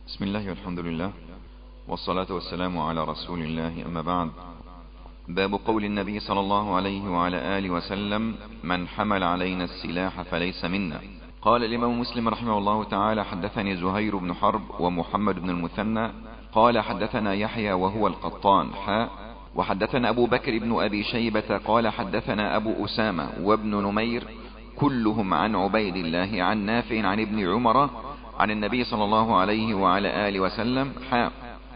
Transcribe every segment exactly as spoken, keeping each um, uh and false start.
بسم الله والحمد لله والصلاة والسلام على رسول الله، أما بعد. باب قول النبي صلى الله عليه وعلى آله وسلم: من حمل علينا السلاح فليس منا. قال الإمام مسلم رحمه الله تعالى: حدثني زهير بن حرب ومحمد بن المثنى قال حدثنا يحيى وهو القطان حاء وحدثنا أبو بكر بن أبي شيبة قال حدثنا أبو أسامة وابن نمير كلهم عن عبيد الله عن نافع عن ابن عمر عن النبي صلى الله عليه وعلى آله وسلم حاء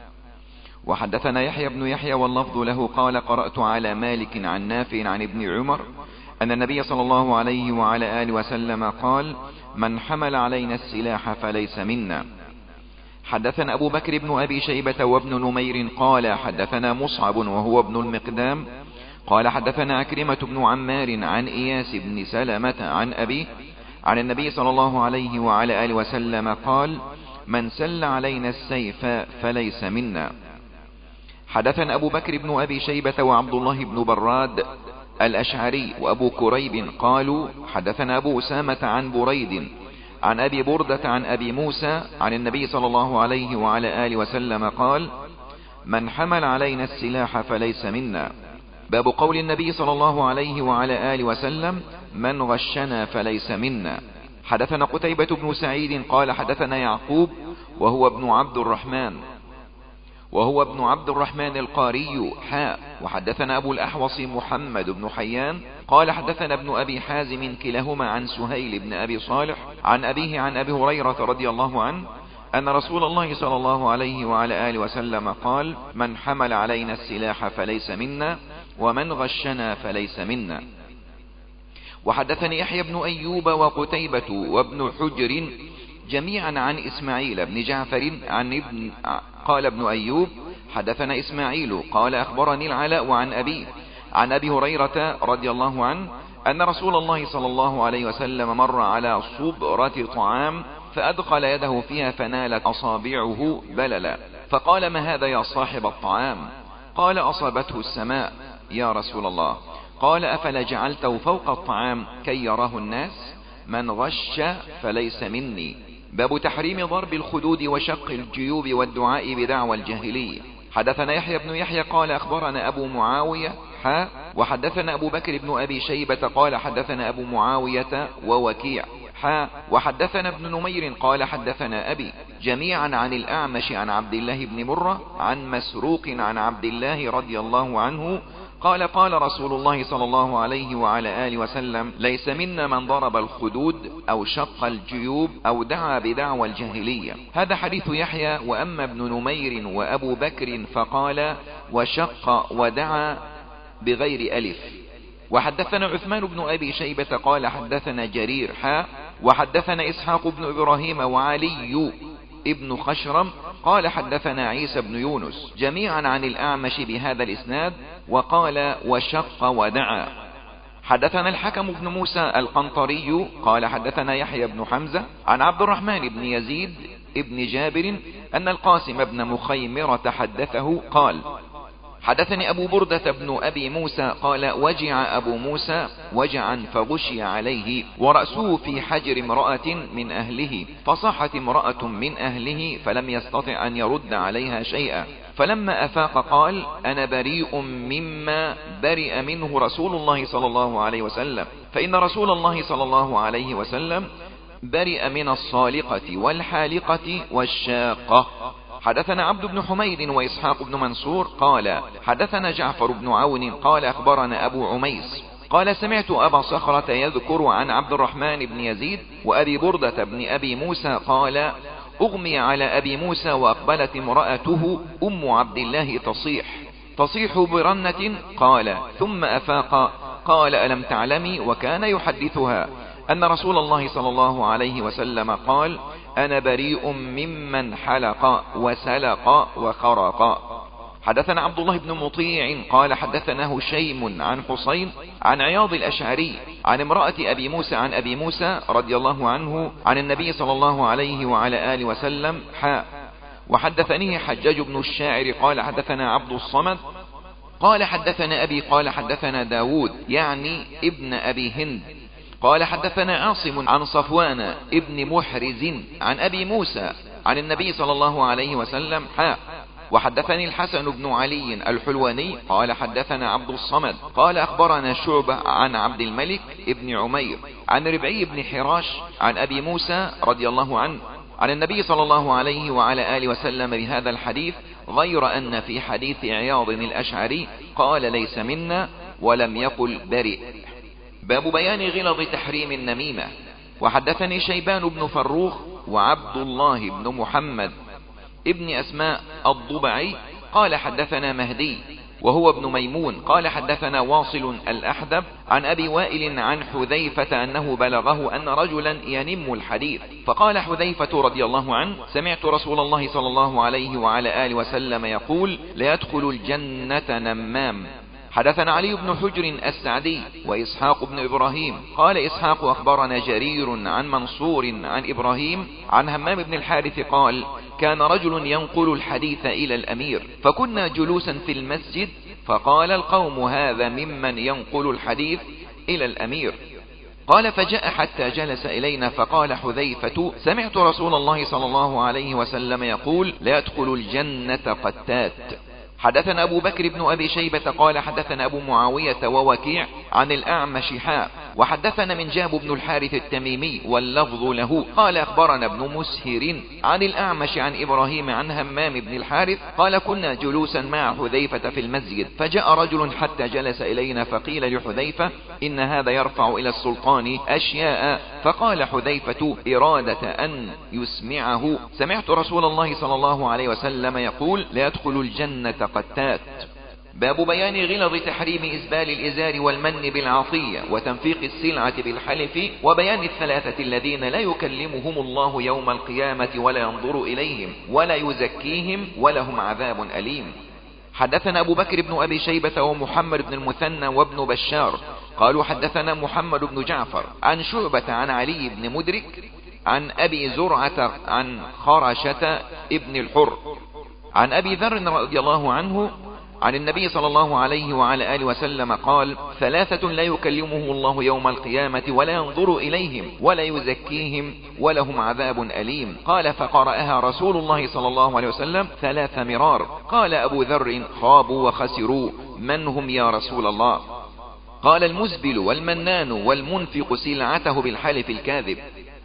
وحدثنا يحيى بن يحيى واللفظ له قال قرأت على مالك عن نافع عن ابن عمر أن النبي صلى الله عليه وعلى آله وسلم قال: من حمل علينا السلاح فليس منا. حدثنا أبو بكر بن أبي شيبة وابن نمير قال حدثنا مصعب وهو ابن المقدام قال حدثنا أكرمة بن عمار عن إياس بن سلمة عن أبيه عن النبي صلى الله عليه وعلى آله وسلم قال: من سل علينا السيف فليس منا. حدثنا أبو بكر بن أبي شيبة وعبد الله بن براد الأشعري وأبو كريب قالوا حدثنا أبو أسامة عن بريد عن أبي بردة عن أبي موسى عن النبي صلى الله عليه وعلى آله وسلم قال: من حمل علينا السلاح فليس منا. باب قول النبي صلى الله عليه وعلى آله وسلم: من غشنا فليس منا. حدثنا قتيبة بن سعيد قال حدثنا يعقوب وهو ابن عبد الرحمن وهو ابن عبد الرحمن القاري حاء وحدثنا أبو الأحوص محمد بن حيان قال حدثنا ابن أبي حازم كلاهما عن سهيل بن أبي صالح عن أبيه عن أبي هريرة رضي الله عنه أن رسول الله صلى الله عليه وعلى آله وسلم قال: من حمل علينا السلاح فليس منا ومن غشنا فليس منا. وحدثني يحيى بن أيوب وقتيبة وابن حجر جميعا عن إسماعيل بن جعفر عن ابن قال ابن أيوب حدثنا إسماعيل قال أخبرني العلاء عن أبي عن أبي هريرة رضي الله عنه أن رسول الله صلى الله عليه وسلم مر على صبرة طعام فأدخل يده فيها فنالت أصابعه بللا، فقال: ما هذا يا صاحب الطعام؟ قال: أصابته السماء يا رسول الله. قال: أفلا جعلته فوق الطعام كي يراه الناس؟ من غش فليس مني. باب تحريم ضرب الخدود وشق الجيوب والدعاء بدعوى الجاهلية. حدثنا يحيى بن يحيى قال أخبرنا أبو معاوية حاء وحدثنا أبو بكر بن أبي شيبة قال حدثنا أبو معاوية ووكيع حاء وحدثنا ابن نمير قال حدثنا أبي جميعا عن الأعمش عن عبد الله بن مرة عن مسروق عن عبد الله رضي الله عنه قال: قال رسول الله صلى الله عليه وعلى آله وسلم: ليس منا من ضرب الخدود أو شق الجيوب أو دعا بدعوى الجاهلية. هذا حديث يحيى. وأما ابن نمير وأبو بكر فقال: وشق ودعا بغير ألف. وحدثنا عثمان بن أبي شيبة قال حدثنا جرير حاء وحدثنا إسحاق بن إبراهيم وعلي ابن خشرم قال حدثنا عيسى بن يونس جميعا عن الأعمش بهذا الإسناد وقال: وشق ودعا. حدثنا الحكم بن موسى القنطري قال حدثنا يحيى بن حمزة عن عبد الرحمن بن يزيد ابن جابر أن القاسم بن مخيمرة حدثه قال: حدثني أبو بردة بن أبي موسى قال: وجع أبو موسى وجعا فغشي عليه ورأسه في حجر امرأة من أهله، فصاحت امرأة من أهله فلم يستطع أن يرد عليها شيئا، فلما أفاق قال: أنا بريء مما برئ منه رسول الله صلى الله عليه وسلم، فإن رسول الله صلى الله عليه وسلم برئ من الصالقة والحالقة والشاقة. حدثنا عبد بن حميد وإسحاق بن منصور قال حدثنا جعفر بن عون قال أخبرنا أبو عميس قال: سمعت أبا صخرة يذكر عن عبد الرحمن بن يزيد وأبي بردة بن أبي موسى قال: أغمي على أبي موسى وأقبلت امرأته أم عبد الله تصيح تصيح برنة، قال: ثم أفاق قال: ألم تعلمي؟ وكان يحدثها أن رسول الله صلى الله عليه وسلم قال: أنا بريء ممن حلق وسلق وخرق. حدثنا عبد الله بن مطيع قال حدثنا هشيم عن حسين عن عياض الأشعري عن امرأة أبي موسى عن أبي موسى رضي الله عنه عن النبي صلى الله عليه وعلى آله وسلم حاء وحدثنيه حجاج بن الشاعر قال حدثنا عبد الصمد قال حدثنا أبي قال حدثنا داود يعني ابن أبي هند قال حدثنا عاصم عن صفوان ابن محرز عن أبي موسى عن النبي صلى الله عليه وسلم حاء. وحدثني الحسن بن علي الحلواني قال حدثنا عبد الصمد قال أخبرنا شعبة عن عبد الملك ابن عمير عن ربعي بن حراش عن أبي موسى رضي الله عنه عن النبي صلى الله عليه وعلى آله وسلم بهذا الحديث، غير أن في حديث عياض الأشعري قال ليس منا ولم يقل برئ. باب بيان غلظ تحريم النميمة. وحدثني شيبان بن فروخ وعبد الله بن محمد ابن أسماء الضبعي قال حدثنا مهدي وهو ابن ميمون قال حدثنا واصل الأحدب عن أبي وائل عن حذيفة أنه بلغه أن رجلا ينم الحديث، فقال حذيفة رضي الله عنه سمعت رسول الله صلى الله عليه وعلى آله وسلم يقول لا يدخل الجنة نمام. حدثنا علي بن حجر السعدي وإسحاق بن إبراهيم قال إسحاق أخبرنا جرير عن منصور عن إبراهيم عن همام بن الحارث قال كان رجل ينقل الحديث إلى الأمير، فكنا جلوسا في المسجد فقال القوم هذا ممن ينقل الحديث إلى الأمير. قال فجاء حتى جلس إلينا فقال حذيفة سمعت رسول الله صلى الله عليه وسلم يقول لا يدخل الجنة قتات. حدثنا أبو بكر بن أبي شيبة قال حدثنا أبو معاوية ووكيع عن الأعمش حاء. وحدثنا من جاب بن الحارث التميمي واللفظ له قال أخبرنا ابن مسهر عن الأعمش عن إبراهيم عن همام بن الحارث قال كنا جلوسا مع حذيفة في المسجد فجاء رجل حتى جلس إلينا فقيل لحذيفة إن هذا يرفع إلى السلطان أشياء، فقال حذيفة إرادة أن يسمعه سمعت رسول الله صلى الله عليه وسلم يقول لا يدخل الجنة قتات. باب بيان غلظ تحريم إسبال الإزار والمن بالعطية وتنفيق السلعة بالحلف وبيان الثلاثة الذين لا يكلمهم الله يوم القيامة ولا ينظر إليهم ولا يزكيهم ولهم عذاب أليم. حدثنا أبو بكر بن أبي شيبة ومحمد بن المثنى وابن بشار قالوا حدثنا محمد بن جعفر عن شعبة عن علي بن مدرك عن أبي زرعة عن خرشة ابن الحر عن أبي ذر رضي الله عنه عن النبي صلى الله عليه وعلى آله وسلم قال ثلاثة لا يكلمهم الله يوم القيامة ولا ينظر إليهم ولا يزكيهم ولهم عذاب أليم. قال فقرأها رسول الله صلى الله عليه وسلم ثلاث مرار. قال أبو ذر خابوا وخسروا من هم يا رسول الله؟ قال المزبل والمنان والمنفق سلعته بالحلف الكاذب.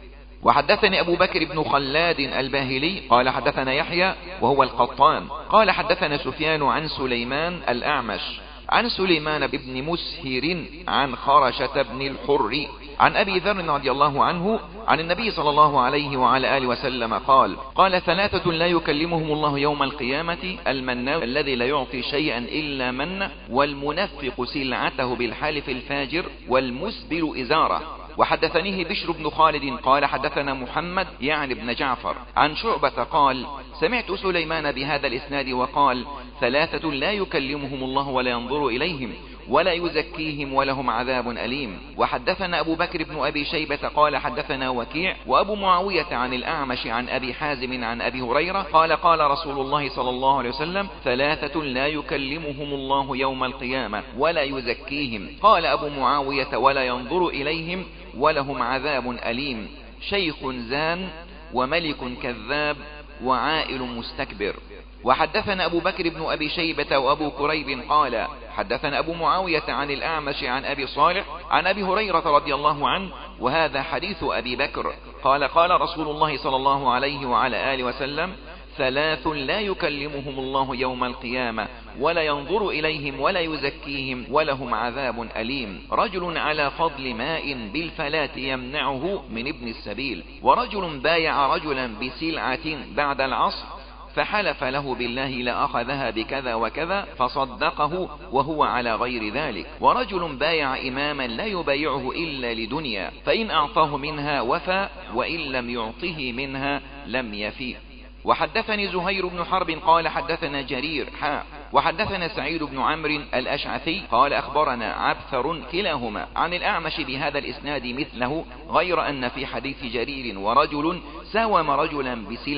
وحدثني أبو بكر بن خلاد الباهلي قال حدثنا يحيى وهو القطان قال حدثنا سفيان عن سليمان الأعمش عن سليمان بن مسهر عن خرشة بن الحر عن أبي ذر رضي الله عنه عن النبي صلى الله عليه وعلى آله وسلم قال قال ثلاثة لا يكلمهم الله يوم القيامة المنان الذي لا يعطي شيئا إلا من والمنفق سلعته بالحلف الفاجر والمسبل إزاره. وحدثنيه بشر بن خالد قال حدثنا محمد يعني بن جعفر عن شعبة قال سمعت سليمان بهذا الإسناد وقال ثلاثة لا يكلمهم الله ولا ينظر إليهم ولا يزكيهم ولهم عذاب أليم. وحدثنا أبو بكر بن أبي شيبة قال حدثنا وكيع وأبو معاوية عن الأعمش عن أبي حازم عن أبي هريرة قال قال رسول الله صلى الله عليه وسلم ثلاثة لا يكلمهم الله يوم القيامة ولا يزكيهم. قال أبو معاوية ولا ينظر إليهم ولهم عذاب أليم شيخ زان وملك كذاب وعائل مستكبر. وحدثنا أبو بكر بن أبي شيبة وأبو كريب قال حدثنا أبو معاوية عن الأعمش عن أبي صالح عن أبي هريرة رضي الله عنه وهذا حديث أبي بكر قال قال رسول الله صلى الله عليه وعلى آله وسلم ثلاث لا يكلمهم الله يوم القيامة ولا ينظر إليهم ولا يزكيهم ولهم عذاب أليم رجل على فضل ماء بالفلاة يمنعه من ابن السبيل ورجل بايع رجلا بسلعة بعد العصر فحلف له بالله لأخذها بكذا وكذا فصدقه وهو على غير ذلك ورجل بايع إماما لا يبايعه إلا لدنيا فإن أعطاه منها وفى وإن لم يعطه منها لم يفي. وحدثني زهير بن حرب قال حدثنا جرير حاء وحدثنا سعيد بن عمرو الأشعثي قال أخبرنا عبثر كلاهما عن الأعمش بهذا الإسناد مثله غير أن في حديث جرير ورجل ساوم رجلا بسلعة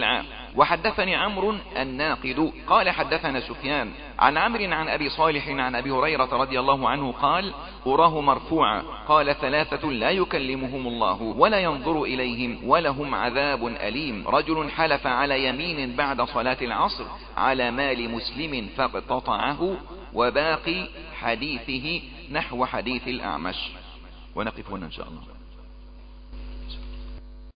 وحدثني عمرو الناقد قال حدثنا سفيان عن عمرو عن أبي صالح عن أبي هريرة رضي الله عنه قال أراه مرفوعا قال ثلاثة لا يكلمهم الله ولا ينظر إليهم ولهم عذاب أليم: رجل حلف على يمين بعد صلاة العصر على مال مسلم فاقتطعه، وباقي حديثه نحو حديث الأعمش. ونقف هنا إن شاء الله.